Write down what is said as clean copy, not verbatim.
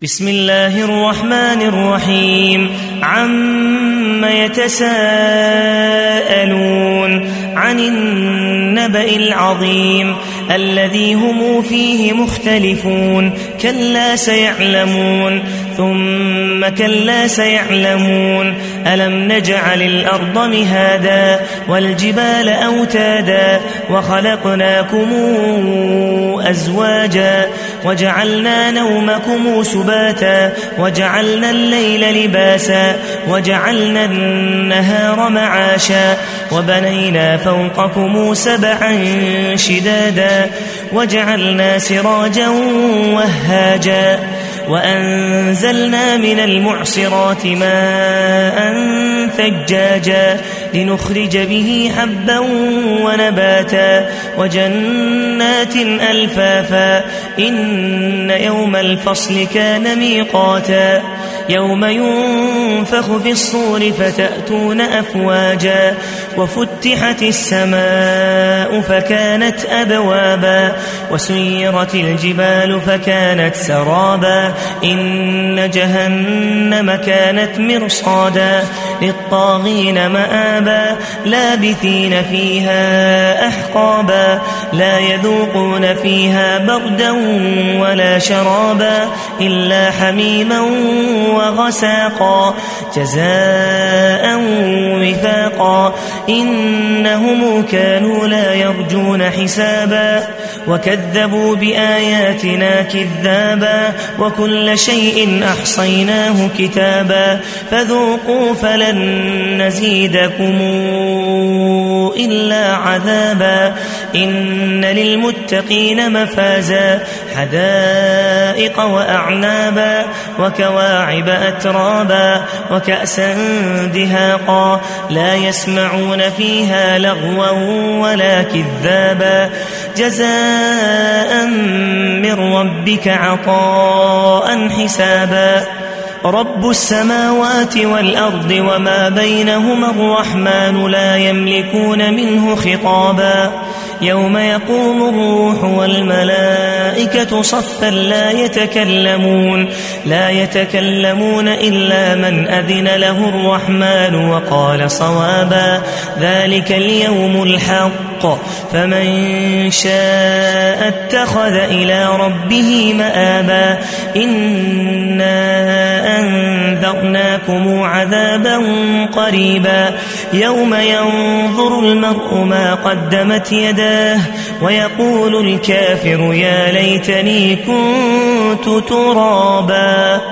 بسم الله الرحمن الرحيم عم يتساءلون عن النبأ العظيم الذي هم فيه مختلفون كلا سيعلمون ثم كلا سيعلمون ألم نجعل الأرض مهادا والجبال أوتادا وخلقناكم أزواجا وجعلنا نومكم سباتا وجعلنا الليل لباسا وجعلنا النهار معاشا وبنينا فوقكم سبعا شدادا وجعلنا سراجا وهاجا وأنزلنا من المعصرات ماء ثجاجا لنخرج به حبا ونباتا وجنات ألفافا إن يوم الفصل كان ميقاتا يوم ينفخ في الصور فتأتون أفواجا وفتحت السماء فكانت أبوابا وسيرت الجبال فكانت سرابا إن جهنم كانت مرصادا للطاغين مآبا لابثين فيها أحقابا لا يذوقون فيها بردا ولا شرابا إلا حميما وغساقا جزاء وفاقا إنهم كانوا لا يرجون حسابا وكذبوا بآياتنا كذابا وكل شيء أحصيناه كتابا فذوقوا فلن نزيدكم إلا عذابا إن للمتقين مفازا حدائق وأعنابا وكواعب أترابا وكأسا دهاقا لا يسمعون فيها لغوا ولا كذابا جزاء من ربك عطاء حسابا رب السماوات والأرض وما بينهما الرحمن لا يملكون منه خطابا يوم يقوم الروح والملائكة صفا لا يتكلمون إلا من أذن له الرحمن وقال صوابا ذلك اليوم الحق فمن شاء اتخذ إلى ربه مآبا إنا أنذرناكم عذابا قريبا يوم ينظر المرء ما قدمت يداه ويقول الكافر يا ليتني كنت ترابا.